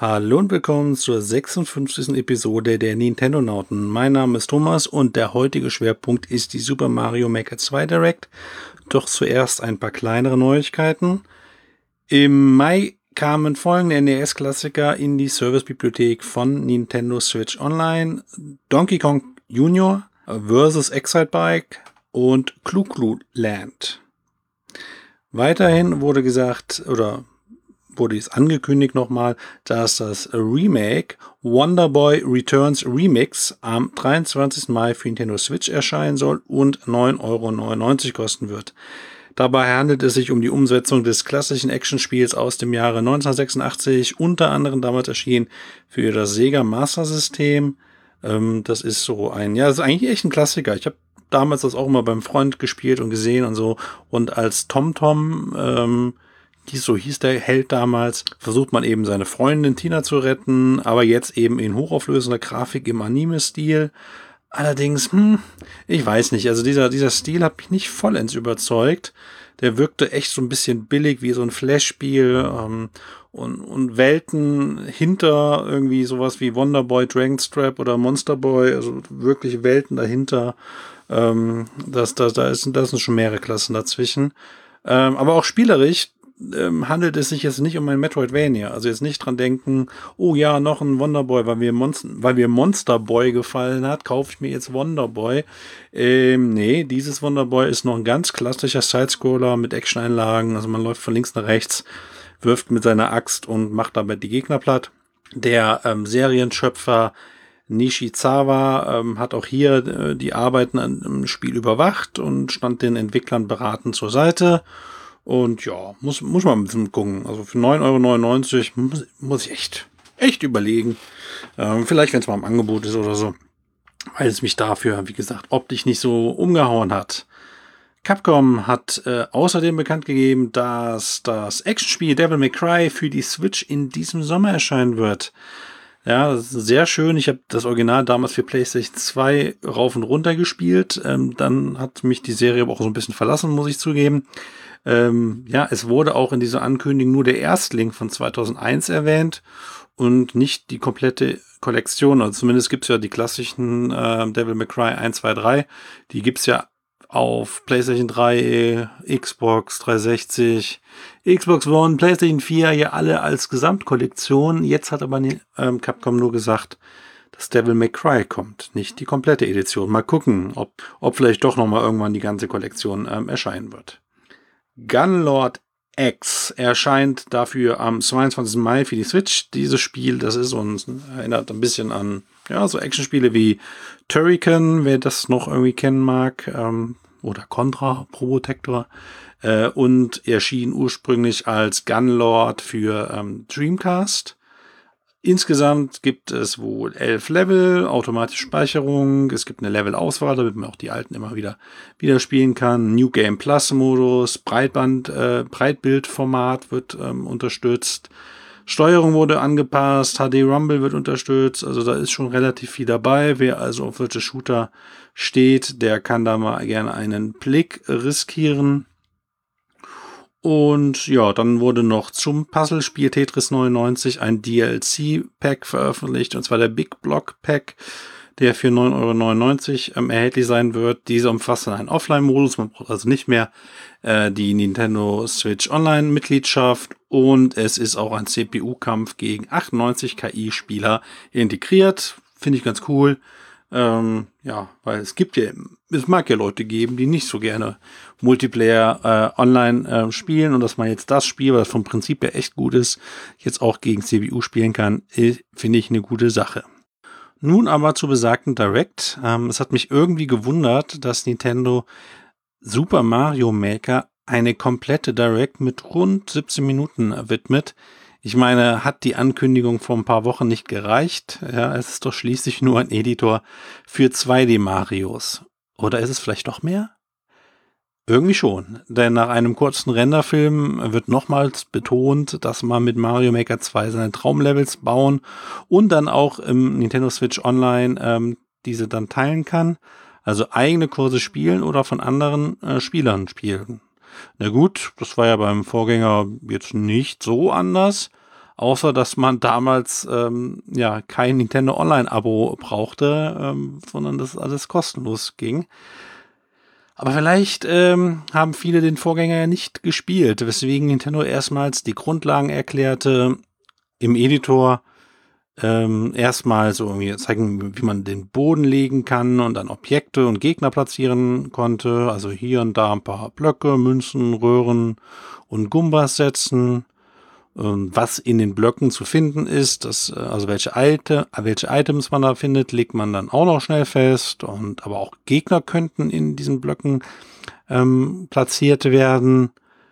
Hallo und willkommen zur 56. Episode der Nintendo-Nauten. Mein Name ist Thomas und der heutige Schwerpunkt ist die Super Mario Maker 2 Direct. Doch zuerst ein paar kleinere Neuigkeiten. Im Mai kamen folgende NES-Klassiker in die Servicebibliothek von Nintendo Switch Online: Donkey Kong Jr. vs. Excitebike und Clu Clu Land. Weiterhin wurde gesagt, oder wurde es angekündigt nochmal, dass das Remake Wonder Boy Returns Remix am 23. Mai für Nintendo Switch erscheinen soll und 9,99 € kosten wird. Dabei handelt es sich um die Umsetzung des klassischen Actionspiels aus dem Jahre 1986, unter anderem damals erschienen für das Sega Master System. Das ist das ist eigentlich echt ein Klassiker. Ich habe damals das auch immer beim Freund gespielt und gesehen und so. Und als TomTom, so hieß der Held damals, versucht man eben seine Freundin Tina zu retten, aber jetzt eben in hochauflösender Grafik im Anime-Stil. Allerdings, ich weiß nicht, also dieser Stil hat mich nicht vollends überzeugt. Der wirkte echt so ein bisschen billig, wie so ein Flash-Spiel, und Welten hinter irgendwie sowas wie Wonder Boy, Dragon's Trap oder Monster Boy, also wirklich Welten dahinter. Da sind schon mehrere Klassen dazwischen. Aber auch spielerisch handelt es sich jetzt nicht um ein Metroidvania. Also jetzt nicht dran denken, oh ja, noch ein Wonderboy, weil mir Monster Boy gefallen hat, kaufe ich mir jetzt Wonderboy. Nee, dieses Wonderboy ist noch ein ganz klassischer Sidescroller mit Action-Einlagen. Also man läuft von links nach rechts, wirft mit seiner Axt und macht damit die Gegner platt. Der Serienschöpfer Nishizawa hat auch hier die Arbeiten am Spiel überwacht und stand den Entwicklern beratend zur Seite. Und ja, muss man ein bisschen gucken. Also für 9,99 € muss ich echt überlegen. Vielleicht, wenn es mal im Angebot ist oder so. Weil es mich dafür, wie gesagt, optisch nicht so umgehauen hat. Capcom hat außerdem bekannt gegeben, dass das Actionspiel Devil May Cry für die Switch in diesem Sommer erscheinen wird. Ja, das ist sehr schön. Ich habe das Original damals für PlayStation 2 rauf und runter gespielt. Dann hat mich die Serie aber auch so ein bisschen verlassen, muss ich zugeben. Es wurde auch in dieser Ankündigung nur der Erstling von 2001 erwähnt und nicht die komplette Kollektion. Also zumindest gibt es ja die klassischen Devil May Cry 1, 2, 3. Die gibt es ja auf PlayStation 3, Xbox 360, Xbox One, PlayStation 4, ja alle als Gesamtkollektion. Jetzt hat aber Capcom nur gesagt, dass Devil May Cry kommt, nicht die komplette Edition. Mal gucken, ob vielleicht doch nochmal irgendwann die ganze Kollektion erscheinen wird. Gunlord X erscheint dafür am 22. Mai für die Switch. Dieses Spiel, das ist uns erinnert ein bisschen an so Actionspiele wie Turrican, wer das noch irgendwie kennen mag, oder Contra, Probotector, und erschien ursprünglich als Gunlord für Dreamcast. Insgesamt gibt es wohl 11 Level, automatische Speicherung, es gibt eine Levelauswahl, damit man auch die alten immer wieder spielen kann. New Game Plus Modus, Breitbildformat wird unterstützt. Steuerung wurde angepasst, HD Rumble wird unterstützt, also da ist schon relativ viel dabei. Wer also auf solche Shooter steht, der kann da mal gerne einen Blick riskieren. Und ja, dann wurde noch zum Puzzlespiel Tetris 99 ein DLC-Pack veröffentlicht, und zwar der Big Block Pack, der für 9,99 € erhältlich sein wird. Diese umfasst dann einen Offline-Modus, man braucht also nicht mehr die Nintendo Switch Online-Mitgliedschaft, und es ist auch ein CPU-Kampf gegen 98 KI-Spieler integriert. Finde ich ganz cool. Weil es mag ja Leute geben, die nicht so gerne Multiplayer online spielen, und dass man jetzt das Spiel, was vom Prinzip her echt gut ist, jetzt auch gegen CPU spielen kann, finde ich eine gute Sache. Nun aber zu besagten Direct. Es hat mich irgendwie gewundert, dass Nintendo Super Mario Maker eine komplette Direct mit rund 17 Minuten widmet. Ich meine, hat die Ankündigung vor ein paar Wochen nicht gereicht? Ja, es ist doch schließlich nur ein Editor für 2D-Marios. Oder ist es vielleicht doch mehr? Irgendwie schon, denn nach einem kurzen Renderfilm wird nochmals betont, dass man mit Mario Maker 2 seine Traumlevels bauen und dann auch im Nintendo Switch Online diese dann teilen kann. Also eigene Kurse spielen oder von anderen Spielern spielen. Na gut, das war ja beim Vorgänger jetzt nicht so anders. außer dass man damals kein Nintendo Online-Abo brauchte, sondern das alles kostenlos ging. Aber vielleicht haben viele den Vorgänger ja nicht gespielt, weswegen Nintendo erstmals die Grundlagen erklärte im Editor. Erstmal so irgendwie zeigen, wie man den Boden legen kann und dann Objekte und Gegner platzieren konnte. Also hier und da ein paar Blöcke, Münzen, Röhren und Gumbas setzen. Was in den Blöcken zu finden ist, also welche Items man da findet, legt man dann auch noch schnell fest. Aber auch Gegner könnten in diesen Blöcken platziert werden.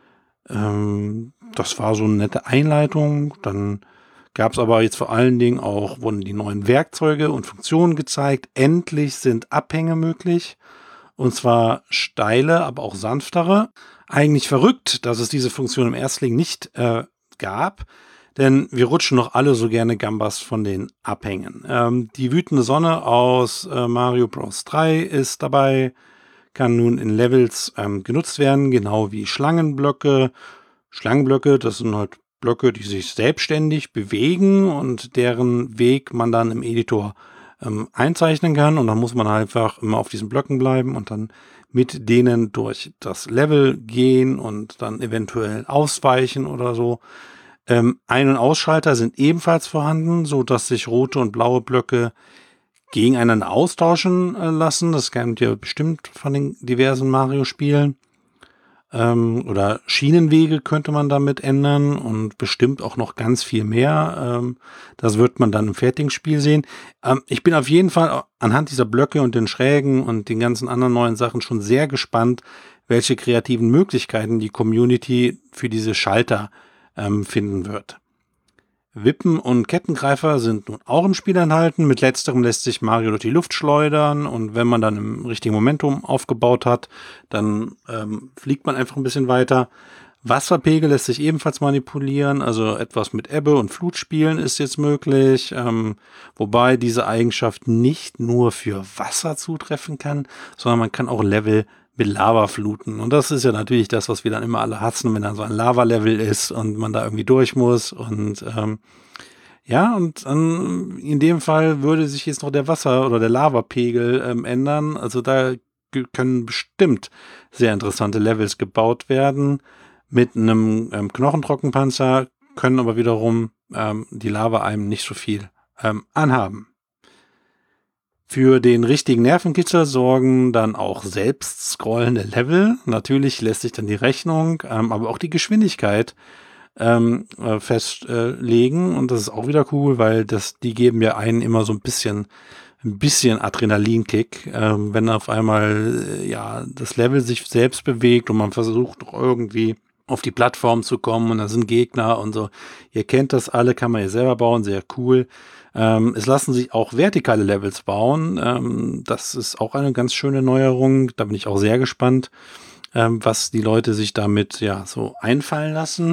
Das war so eine nette Einleitung. Dann gab es aber jetzt vor allen Dingen auch, wurden die neuen Werkzeuge und Funktionen gezeigt. Endlich sind Abhänge möglich. Und zwar steile, aber auch sanftere. Eigentlich verrückt, dass es diese Funktion im Erstling nicht gab. Denn wir rutschen noch alle so gerne Gambas von den Abhängen. Die wütende Sonne aus Mario Bros. 3 ist dabei. Kann nun in Levels genutzt werden, genau wie Schlangenblöcke. Schlangenblöcke, das sind halt Blöcke, die sich selbstständig bewegen und deren Weg man dann im Editor einzeichnen kann. Und dann muss man einfach immer auf diesen Blöcken bleiben und dann mit denen durch das Level gehen und dann eventuell ausweichen oder so. Ein- und Ausschalter sind ebenfalls vorhanden, so dass sich rote und blaue Blöcke gegeneinander austauschen lassen. Das kennt ihr bestimmt von den diversen Mario-Spielen. Oder Schienenwege könnte man damit ändern und bestimmt auch noch ganz viel mehr. Das wird man dann im fertigen Spiel sehen. Ich bin auf jeden Fall anhand dieser Blöcke und den Schrägen und den ganzen anderen neuen Sachen schon sehr gespannt, welche kreativen Möglichkeiten die Community für diese Schalter finden wird. Wippen und Kettengreifer sind nun auch im Spiel enthalten. Mit letzterem lässt sich Mario durch die Luft schleudern und wenn man dann im richtigen Momentum aufgebaut hat, dann fliegt man einfach ein bisschen weiter. Wasserpegel lässt sich ebenfalls manipulieren, also etwas mit Ebbe und Flut spielen ist jetzt möglich, wobei diese Eigenschaft nicht nur für Wasser zutreffen kann, sondern man kann auch Level mit Lava fluten. Und das ist ja natürlich das, was wir dann immer alle hassen, wenn da so ein Lava-Level ist und man da irgendwie durch muss. Und in dem Fall würde sich jetzt noch der Wasser- oder der Lavapegel ändern. Also da können bestimmt sehr interessante Levels gebaut werden. Mit einem Knochentrockenpanzer können aber wiederum die Lava einem nicht so viel anhaben. Für den richtigen Nervenkitzel sorgen dann auch selbst scrollende Level. Natürlich lässt sich dann die Rechnung, aber auch die Geschwindigkeit festlegen. Und das ist auch wieder cool, weil die geben ja einen immer so ein bisschen Adrenalinkick, wenn auf einmal das Level sich selbst bewegt und man versucht noch irgendwie auf die Plattform zu kommen und da sind Gegner und so. Ihr kennt das alle, kann man ja selber bauen, sehr cool. Es lassen sich auch vertikale Levels bauen. Das ist auch eine ganz schöne Neuerung. Da bin ich auch sehr gespannt, was die Leute sich damit so einfallen lassen.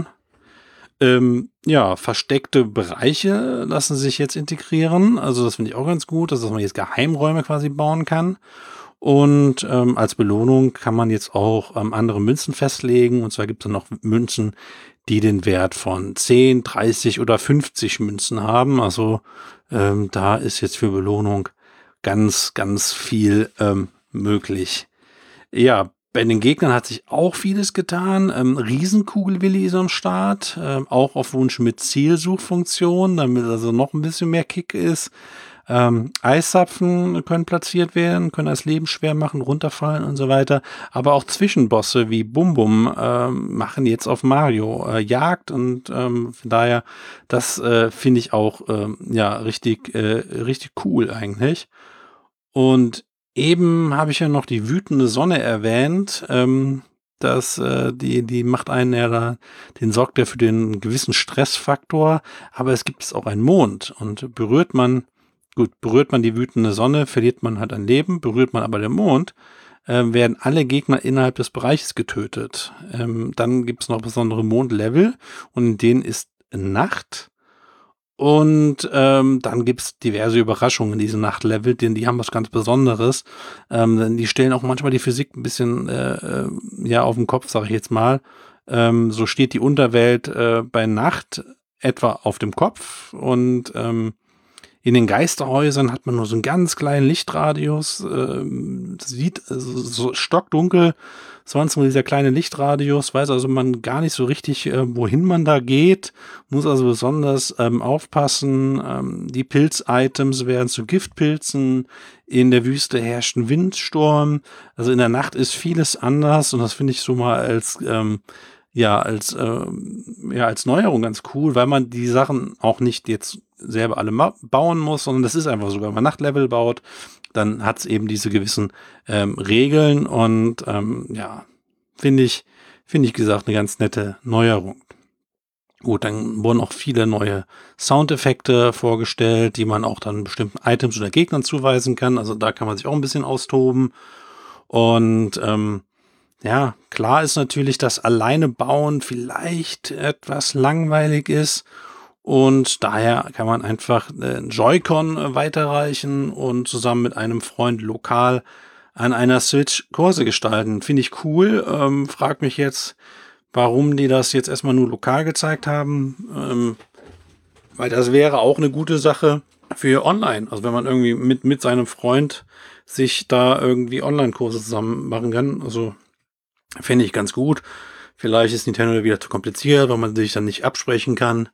Versteckte Bereiche lassen sich jetzt integrieren. Also das finde ich auch ganz gut, dass man jetzt Geheimräume quasi bauen kann. Und als Belohnung kann man jetzt auch andere Münzen festlegen. Und zwar gibt es noch Münzen, die den Wert von 10, 30 oder 50 Münzen haben. Also da ist jetzt für Belohnung ganz, ganz viel möglich. Ja, bei den Gegnern hat sich auch vieles getan. Riesenkugelwilli ist am Start, auch auf Wunsch mit Zielsuchfunktion, damit also noch ein bisschen mehr Kick ist. Eiszapfen können platziert werden, können das Leben schwer machen, runterfallen und so weiter. Aber auch Zwischenbosse wie Bum Bum machen jetzt auf Mario Jagd und von daher, das finde ich auch richtig cool eigentlich. Und eben habe ich ja noch die wütende Sonne erwähnt. Die macht einen den sorgt ja für den gewissen Stressfaktor, aber es gibt auch einen Mond und berührt man die wütende Sonne, verliert man halt ein Leben, berührt man aber den Mond, werden alle Gegner innerhalb des Bereiches getötet. Dann gibt es noch besondere Mondlevel und in denen ist Nacht. Und dann gibt's diverse Überraschungen in diesen Nachtlevel, denn die haben was ganz Besonderes. Denn die stellen auch manchmal die Physik ein bisschen auf den Kopf, sage ich jetzt mal. So steht die Unterwelt bei Nacht etwa auf dem Kopf und in den Geisterhäusern hat man nur so einen ganz kleinen Lichtradius, sieht so stockdunkel, sonst nur dieser kleine Lichtradius, weiß also man gar nicht so richtig, wohin man da geht, muss also besonders aufpassen. Die Pilz-Items werden zu Giftpilzen, in der Wüste herrscht ein Windsturm, also in der Nacht ist vieles anders und das finde ich so mal als als Neuerung ganz cool, weil man die Sachen auch nicht jetzt selber alle bauen muss, sondern das ist einfach so, wenn man Nachtlevel baut, dann hat es eben diese gewissen Regeln und finde ich gesagt eine ganz nette Neuerung. Gut, dann wurden auch viele neue Soundeffekte vorgestellt, die man auch dann bestimmten Items oder Gegnern zuweisen kann. Also da kann man sich auch ein bisschen austoben. Und klar ist natürlich, dass alleine bauen vielleicht etwas langweilig ist. Und daher kann man einfach Joy-Con weiterreichen und zusammen mit einem Freund lokal an einer Switch Kurse gestalten. Finde ich cool. Frag mich jetzt, warum die das jetzt erstmal nur lokal gezeigt haben. Weil das wäre auch eine gute Sache für online. Also wenn man irgendwie mit seinem Freund sich da irgendwie Online-Kurse zusammen machen kann. Also fände ich ganz gut. Vielleicht ist Nintendo wieder zu kompliziert, weil man sich dann nicht absprechen kann.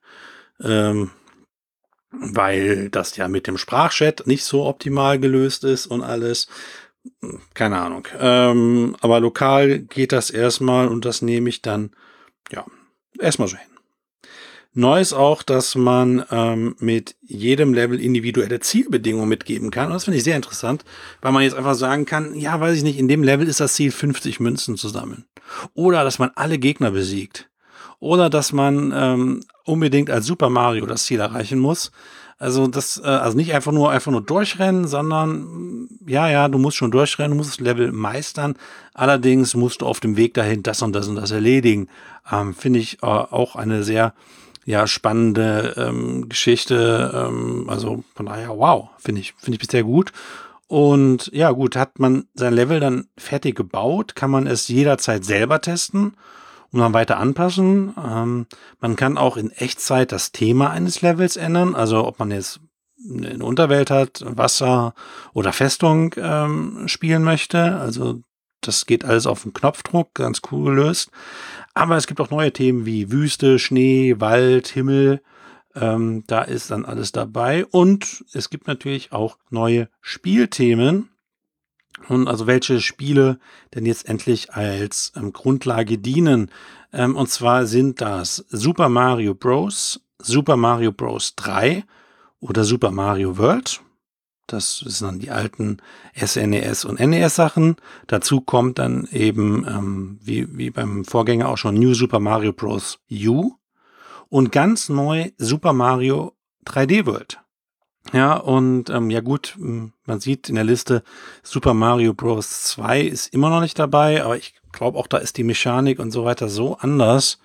Weil das ja mit dem Sprachchat nicht so optimal gelöst ist und alles. Keine Ahnung. Aber lokal geht das erstmal und das nehme ich dann, erstmal so hin. Neu ist auch, dass man mit jedem Level individuelle Zielbedingungen mitgeben kann. Und das finde ich sehr interessant, weil man jetzt einfach sagen kann, ja, weiß ich nicht, in dem Level ist das Ziel 50 Münzen zu sammeln. Oder dass man alle Gegner besiegt. Oder dass man unbedingt als Super Mario das Ziel erreichen muss. Also also nicht einfach nur durchrennen, sondern du musst schon durchrennen, du musst das Level meistern. Allerdings musst du auf dem Weg dahin das und das erledigen. Finde ich auch eine sehr spannende Geschichte. Also von daher, wow, finde ich bisher gut. Und ja gut, hat man sein Level dann fertig gebaut, kann man es jederzeit selber testen und dann weiter anpassen. Man kann auch in Echtzeit das Thema eines Levels ändern. Also ob man jetzt eine Unterwelt hat, Wasser oder Festung spielen möchte. Also das geht alles auf den Knopfdruck, ganz cool gelöst. Aber es gibt auch neue Themen wie Wüste, Schnee, Wald, Himmel. Da ist dann alles dabei. Und es gibt natürlich auch neue Spielthemen. Und also welche Spiele denn jetzt endlich als Grundlage dienen. Und zwar sind das Super Mario Bros., Super Mario Bros. 3 oder Super Mario World. Das sind dann die alten SNES und NES-Sachen. Dazu kommt dann eben, wie beim Vorgänger auch schon, New Super Mario Bros. U. Und ganz neu Super Mario 3D World. Ja, und man sieht in der Liste, Super Mario Bros. 2 ist immer noch nicht dabei, aber ich glaube auch, da ist die Mechanik und so weiter so anders.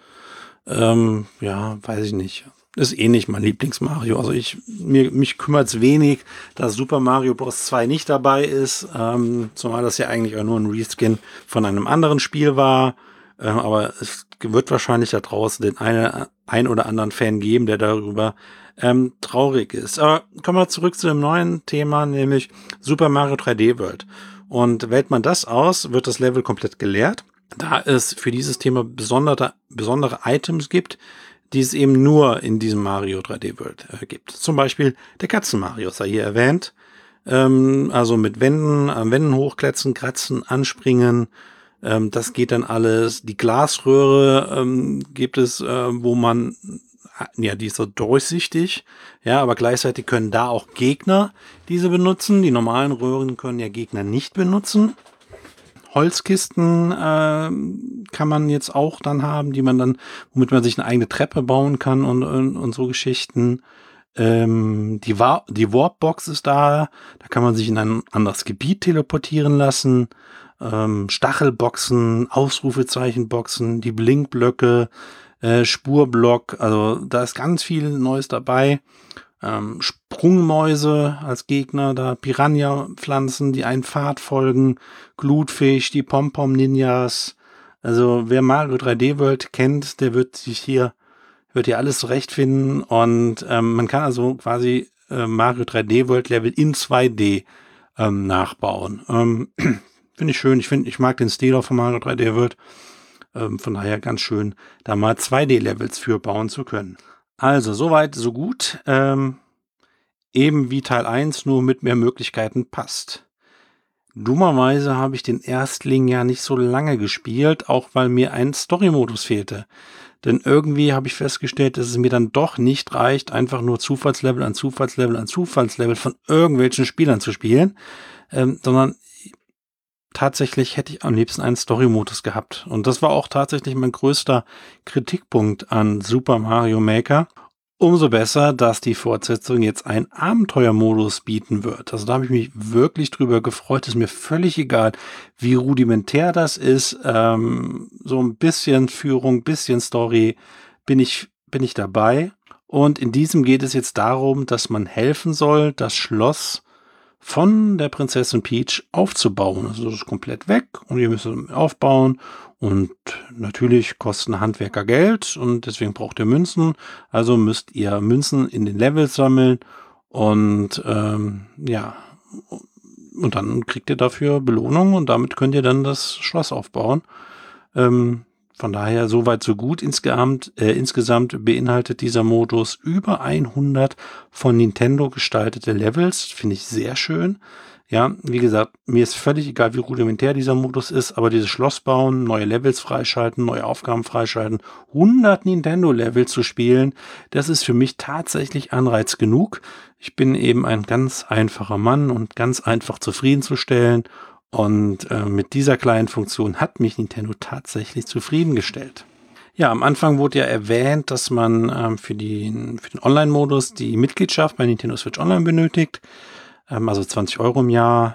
Weiß ich nicht. Ist eh nicht mein Lieblings-Mario. Also mich kümmert es wenig, dass Super Mario Bros. 2 nicht dabei ist, zumal das ja eigentlich auch nur ein Reskin von einem anderen Spiel war. Aber es wird wahrscheinlich da draußen den ein oder anderen Fan geben, der darüber traurig ist. Aber kommen wir zurück zu dem neuen Thema, nämlich Super Mario 3D World. Und wählt man das aus, wird das Level komplett geleert, da es für dieses Thema besondere Items gibt, die es eben nur in diesem Mario 3D World gibt. Zum Beispiel der Katzen-Mario sei hier erwähnt. Also mit Wänden hochkletzen, kratzen, anspringen. Das geht dann alles. Die Glasröhre gibt es, wo man die ist so durchsichtig, aber gleichzeitig können da auch Gegner diese benutzen. Die normalen Röhren können ja Gegner nicht benutzen. Holzkisten kann man jetzt auch dann haben, womit man sich eine eigene Treppe bauen kann und so Geschichten. Die Warpbox ist da kann man sich in ein anderes Gebiet teleportieren lassen. Stachelboxen, Ausrufezeichenboxen, die Blinkblöcke, Spurblock, also da ist ganz viel Neues dabei. Sprungmäuse als Gegner, da Piranha-Pflanzen, die einen Pfad folgen, Glutfisch, die Pom-Pom-Ninjas. Also wer Mario 3D World kennt, der wird sich hier wird hier alles zurechtfinden und man kann also quasi Mario 3D World Level in 2D nachbauen. Finde ich schön. Ich mag den Stil auch von Mario 3D World. Von daher ganz schön, da mal 2D-Levels für bauen zu können. Also, soweit, so gut. Eben wie Teil 1, nur mit mehr Möglichkeiten passt. Dummerweise habe ich den Erstling ja nicht so lange gespielt, auch weil mir ein Story-Modus fehlte. Denn irgendwie habe ich festgestellt, dass es mir dann doch nicht reicht, einfach nur Zufallslevel an Zufallslevel an Zufallslevel von irgendwelchen Spielern zu spielen, sondern tatsächlich hätte ich am liebsten einen Story-Modus gehabt. Und das war auch tatsächlich mein größter Kritikpunkt an Super Mario Maker. Umso besser, dass die Fortsetzung jetzt einen Abenteuermodus bieten wird. Also da habe ich mich wirklich drüber gefreut. Ist mir völlig egal, wie rudimentär das ist. So ein bisschen Führung, bisschen Story bin ich dabei. Und in diesem geht es jetzt darum, dass man helfen soll, das Schloss von der Prinzessin Peach aufzubauen. Also das ist komplett weg und ihr müsst es aufbauen und natürlich kosten Handwerker Geld und deswegen braucht ihr Münzen. Also müsst ihr Münzen in den Levels sammeln und ja, und dann kriegt ihr dafür Belohnung und damit könnt ihr dann das Schloss aufbauen. Von daher soweit so gut. Insgesamt beinhaltet dieser Modus über 100 von Nintendo gestaltete Levels. Finde ich sehr schön. Ja, wie gesagt, mir ist völlig egal, wie rudimentär dieser Modus ist, aber dieses Schloss bauen, neue Levels freischalten, neue Aufgaben freischalten, 100 Nintendo-Levels zu spielen, das ist für mich tatsächlich Anreiz genug. Ich bin eben ein ganz einfacher Mann und ganz einfach zufriedenzustellen. Und mit dieser kleinen Funktion hat mich Nintendo tatsächlich zufriedengestellt. Ja, am Anfang wurde ja erwähnt, dass man für den Online-Modus die Mitgliedschaft bei Nintendo Switch Online benötigt. Also 20 Euro im Jahr.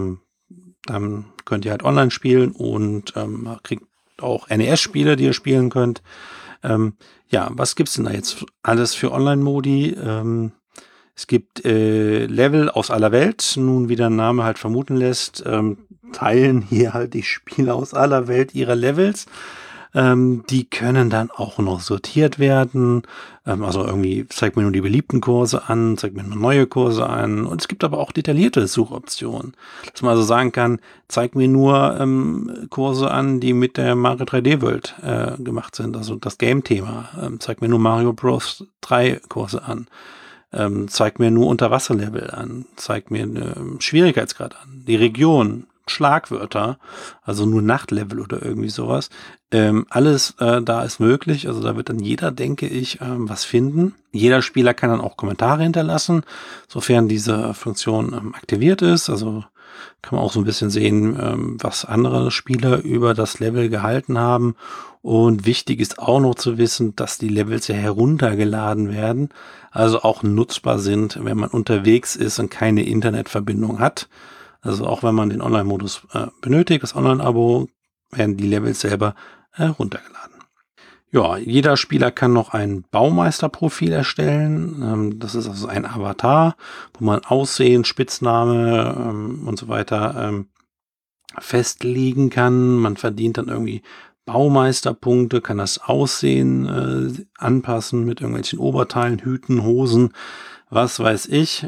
Dann könnt ihr halt online spielen und kriegt auch NES-Spiele, die ihr spielen könnt. Ja, was gibt's denn da jetzt alles für Online-Modi? Es gibt Level aus aller Welt, nun wie der Name halt vermuten lässt, teilen hier halt die Spieler aus aller Welt ihre Levels. Die können dann auch noch sortiert werden. Also irgendwie zeigt mir nur die beliebten Kurse an, zeigt mir nur neue Kurse an. Und es gibt aber auch detaillierte Suchoptionen. Dass man also sagen kann, zeig mir nur Kurse an, die mit der Mario 3D World gemacht sind. Also das Game-Thema. Zeig mir nur Mario Bros. 3 Kurse an. Zeigt mir nur Unterwasserlevel an. Zeigt mir Schwierigkeitsgrad an. Die Region. Schlagwörter, also nur Nachtlevel oder irgendwie sowas. Alles da ist möglich, also da wird dann jeder, denke ich, was finden. Jeder Spieler kann dann auch Kommentare hinterlassen, sofern diese Funktion aktiviert ist. Also kann man auch so ein bisschen sehen, was andere Spieler über das Level gehalten haben. Und wichtig ist auch noch zu wissen, dass die Levels ja heruntergeladen werden, also auch nutzbar sind, wenn man unterwegs ist und keine Internetverbindung hat. Also auch wenn man den Online-Modus benötigt, das Online-Abo, werden die Levels selber runtergeladen. Ja, jeder Spieler kann noch ein Baumeisterprofil erstellen. Das ist also ein Avatar, wo man Aussehen, Spitzname und so weiter festlegen kann. Man verdient dann irgendwie Baumeisterpunkte, kann das Aussehen anpassen mit irgendwelchen Oberteilen, Hüten, Hosen, was weiß ich.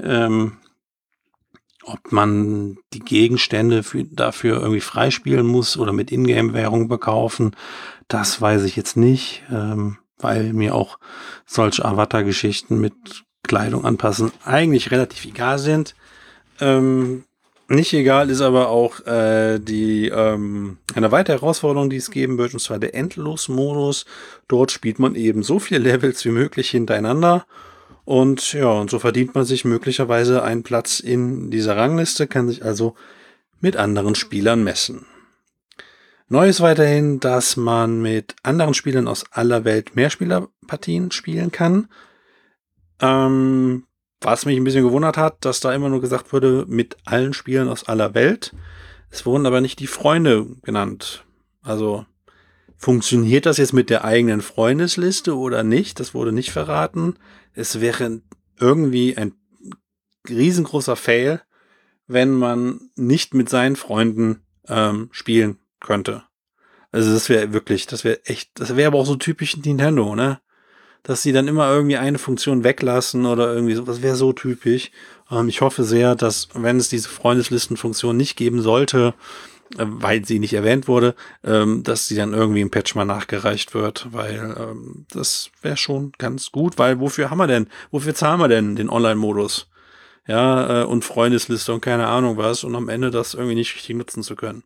Ob man die Gegenstände dafür irgendwie freispielen muss oder mit Ingame-Währung bekaufen, das weiß ich jetzt nicht, weil mir auch solche Avatar-Geschichten mit Kleidung anpassen eigentlich relativ egal sind. Nicht egal ist aber auch eine weitere Herausforderung, die es geben wird, und zwar der Endlos-Modus. Dort spielt man eben so viele Levels wie möglich hintereinander. Und ja, und so verdient man sich möglicherweise einen Platz in dieser Rangliste, kann sich also mit anderen Spielern messen. Neu ist weiterhin, dass man mit anderen Spielern aus aller Welt Mehrspielerpartien spielen kann. Was mich ein bisschen gewundert hat, dass da immer nur gesagt wurde, mit allen Spielern aus aller Welt. Es wurden aber nicht die Freunde genannt. Also funktioniert das jetzt mit der eigenen Freundesliste oder nicht? Das wurde nicht verraten. Es wäre irgendwie ein riesengroßer Fail, wenn man nicht mit seinen Freunden spielen könnte. Also das wäre aber auch so typisch Nintendo, ne? dass sie dann immer irgendwie eine Funktion weglassen oder irgendwie so. Das wäre so typisch. Ich hoffe sehr, dass, wenn es diese Freundeslistenfunktion nicht geben sollte, weil sie nicht erwähnt wurde, dass sie dann irgendwie im Patch mal nachgereicht wird, weil das wäre schon ganz gut, weil wofür zahlen wir denn den Online-Modus? Ja, und Freundesliste und keine Ahnung was und am Ende das irgendwie nicht richtig nutzen zu können.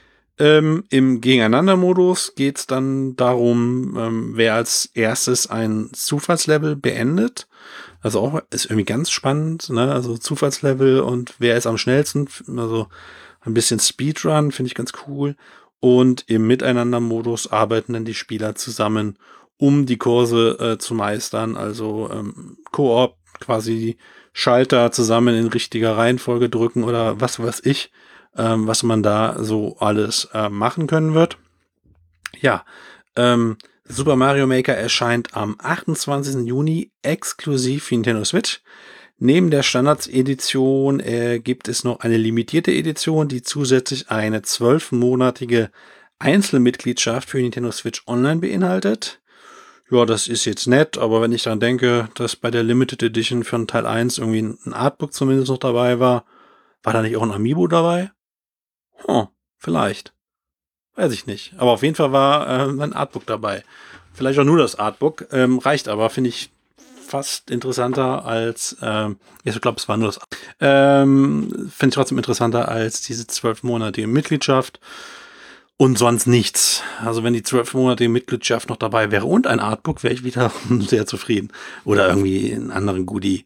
Im Gegeneinander-Modus geht es dann darum, wer als erstes ein Zufallslevel beendet. Also auch ist irgendwie ganz spannend, ne? Also Zufallslevel und wer ist am schnellsten. Also ein bisschen Speedrun, finde ich ganz cool. Und im Miteinander-Modus arbeiten dann die Spieler zusammen, um die Kurse zu meistern. Also Koop, quasi Schalter zusammen in richtiger Reihenfolge drücken oder was weiß ich, was man da so alles machen können wird. Ja, Super Mario Maker erscheint am 28. Juni exklusiv für Nintendo Switch. Neben der Standards-Edition gibt es noch eine limitierte Edition, die zusätzlich eine 12-monatige Einzelmitgliedschaft für Nintendo Switch Online beinhaltet. Ja, das ist jetzt nett, aber wenn ich daran denke, dass bei der Limited Edition von Teil 1 irgendwie ein Artbook zumindest noch dabei war da nicht auch ein Amiibo dabei? Vielleicht. Weiß ich nicht. Aber auf jeden Fall war ein Artbook dabei. Vielleicht auch nur das Artbook. Reicht aber, finde ich fast interessanter als, ich glaube, es war nur das. Finde ich trotzdem interessanter als diese 12-monatige Mitgliedschaft. Und sonst nichts. Also wenn die 12-monatige Mitgliedschaft noch dabei wäre und ein Artbook, wäre ich wieder sehr zufrieden. Oder irgendwie einen anderen Goodie.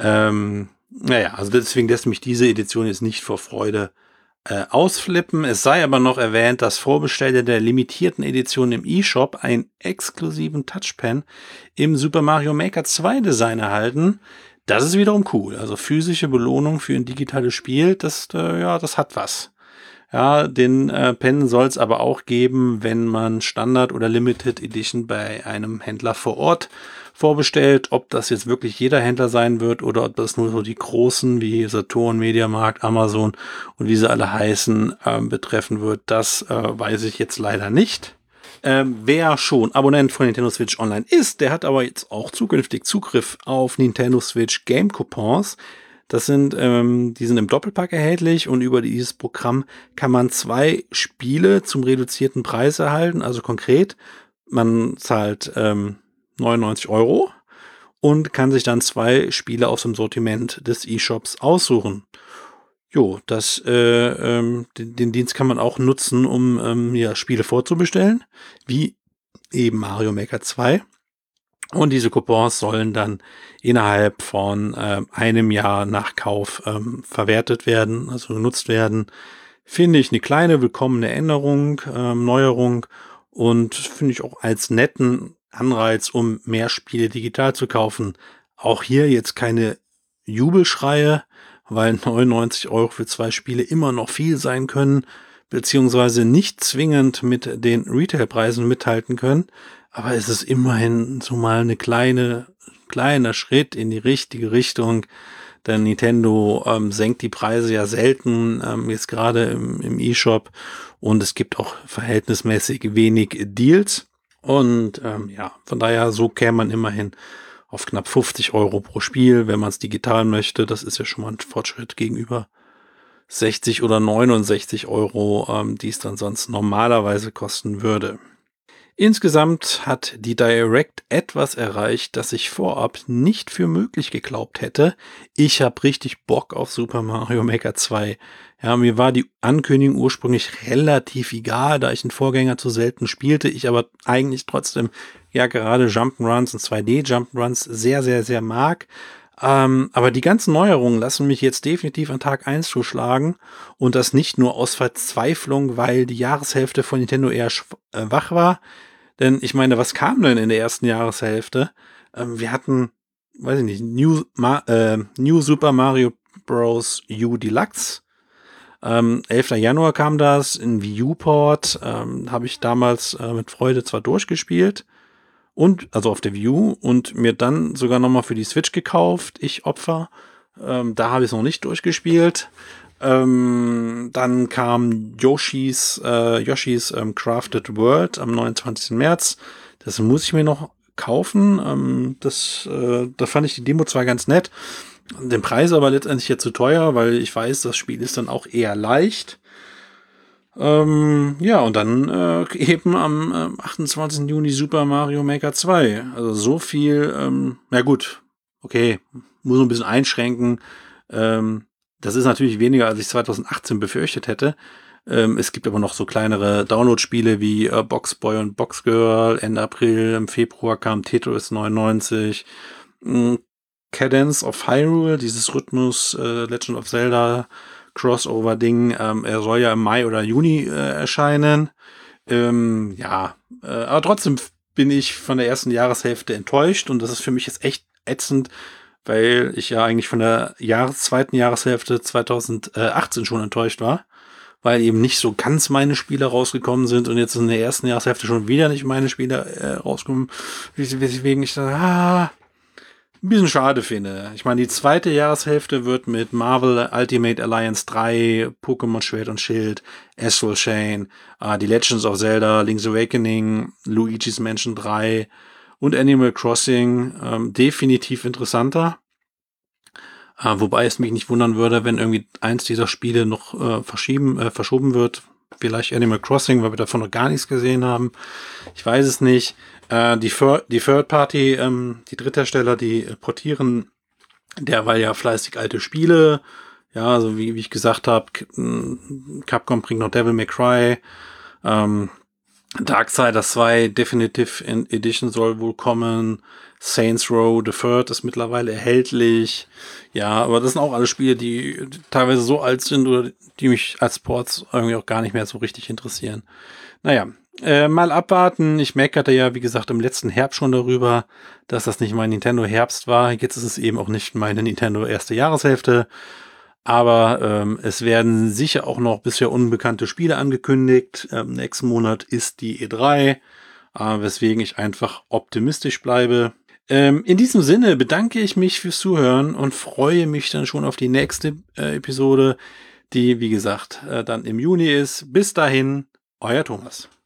Naja, also deswegen lässt mich diese Edition jetzt nicht vor Freude ausflippen. Es sei aber noch erwähnt, dass Vorbesteller der limitierten Edition im eShop einen exklusiven Touchpen im Super Mario Maker 2 Design erhalten. Das ist wiederum cool. Also physische Belohnung für ein digitales Spiel, das hat was. Ja, den Pen soll es aber auch geben, wenn man Standard oder Limited Edition bei einem Händler vor Ort vorbestellt. Ob das jetzt wirklich jeder Händler sein wird oder ob das nur so die großen wie Saturn, Mediamarkt, Amazon und wie sie alle heißen betreffen wird, das weiß ich jetzt leider nicht. Wer schon Abonnent von Nintendo Switch Online ist, der hat aber jetzt auch zukünftig Zugriff auf Nintendo Switch Game Coupons. Die sind im Doppelpack erhältlich und über dieses Programm kann man 2 Spiele zum reduzierten Preis erhalten. Also konkret, man zahlt 99 € und kann sich dann 2 Spiele aus dem Sortiment des eShops aussuchen. Jo, den Dienst kann man auch nutzen, um Spiele vorzubestellen, wie eben Mario Maker 2. Und diese Coupons sollen dann innerhalb von einem Jahr nach Kauf verwertet werden, also genutzt werden. Finde ich eine kleine willkommene Änderung, Neuerung und finde ich auch als netten Anreiz, um mehr Spiele digital zu kaufen. Auch hier jetzt keine Jubelschreie, weil 99 € für 2 Spiele immer noch viel sein können, beziehungsweise nicht zwingend mit den Retailpreisen mithalten können. Aber es ist immerhin so mal eine kleiner Schritt in die richtige Richtung. Denn Nintendo senkt die Preise ja selten, jetzt gerade im eShop. Und es gibt auch verhältnismäßig wenig Deals. Und von daher, so käme man immerhin auf knapp 50 € pro Spiel, wenn man es digital möchte. Das ist ja schon mal ein Fortschritt gegenüber 60 oder 69 €, die es dann sonst normalerweise kosten würde. Insgesamt hat die Direct etwas erreicht, das ich vorab nicht für möglich geglaubt hätte. Ich habe richtig Bock auf Super Mario Maker 2. Ja, mir war die Ankündigung ursprünglich relativ egal, da ich den Vorgänger zu selten spielte, ich aber eigentlich trotzdem gerade Jump'n'Runs und 2D Jump'n'Runs sehr, sehr, sehr mag. Aber die ganzen Neuerungen lassen mich jetzt definitiv an Tag 1 zuschlagen und das nicht nur aus Verzweiflung, weil die Jahreshälfte von Nintendo eher wach war. Denn ich meine, was kam denn in der ersten Jahreshälfte? Wir hatten, weiß ich nicht, New Super Mario Bros. U Deluxe. 11. Januar kam das, in Wii U-Port, habe ich damals mit Freude zwar durchgespielt, also auf der Wii U und mir dann sogar nochmal für die Switch gekauft, ich Opfer. Da habe ich es noch nicht durchgespielt. Dann kam Yoshi's Crafted World am 29. März. Das muss ich mir noch kaufen. Da fand ich die Demo zwar ganz nett, den Preis aber letztendlich jetzt zu teuer, weil ich weiß, das Spiel ist dann auch eher leicht. Ja, und dann eben am 28. Juni Super Mario Maker 2. Also so viel, na gut, okay, muss ein bisschen einschränken. Das ist natürlich weniger, als ich 2018 befürchtet hätte. Es gibt aber noch so kleinere Download-Spiele wie Boxboy und Boxgirl. Ende April, im Februar kam Tetris 99. Cadence of Hyrule, dieses Rhythmus Legend of Zelda Crossover-Ding. Er soll ja im Mai oder Juni erscheinen. Aber trotzdem bin ich von der ersten Jahreshälfte enttäuscht und das ist für mich jetzt echt ätzend, weil ich ja eigentlich von der zweiten Jahreshälfte 2018 schon enttäuscht war, weil eben nicht so ganz meine Spiele rausgekommen sind und jetzt in der ersten Jahreshälfte schon wieder nicht meine Spiele rauskommen, weswegen ich da ein bisschen schade finde. Ich meine, die zweite Jahreshälfte wird mit Marvel Ultimate Alliance 3, Pokémon Schwert und Schild, Astral Chain, die Legends of Zelda, Link's Awakening, Luigi's Mansion 3 und Animal Crossing definitiv interessanter. Wobei es mich nicht wundern würde, wenn irgendwie eins dieser Spiele noch verschoben wird. Vielleicht Animal Crossing, weil wir davon noch gar nichts gesehen haben. Ich weiß es nicht. Die Third Party, die Dritthersteller, die portieren derweil ja fleißig alte Spiele. Ja, also wie ich gesagt habe, Capcom bringt noch Devil May Cry. Darksiders 2 Definitive Edition soll wohl kommen. Saints Row the Third ist mittlerweile erhältlich. Ja, aber das sind auch alle Spiele, die teilweise so alt sind oder die mich als Sports irgendwie auch gar nicht mehr so richtig interessieren. Naja, mal abwarten. Ich meckerte ja, wie gesagt, im letzten Herbst schon darüber, dass das nicht mein Nintendo Herbst war. Jetzt ist es eben auch nicht meine Nintendo erste Jahreshälfte. Aber es werden sicher auch noch bisher unbekannte Spiele angekündigt. Nächsten Monat ist die E3, weswegen ich einfach optimistisch bleibe. In diesem Sinne bedanke ich mich fürs Zuhören und freue mich dann schon auf die nächste Episode, die, wie gesagt, dann im Juni ist. Bis dahin, euer Thomas.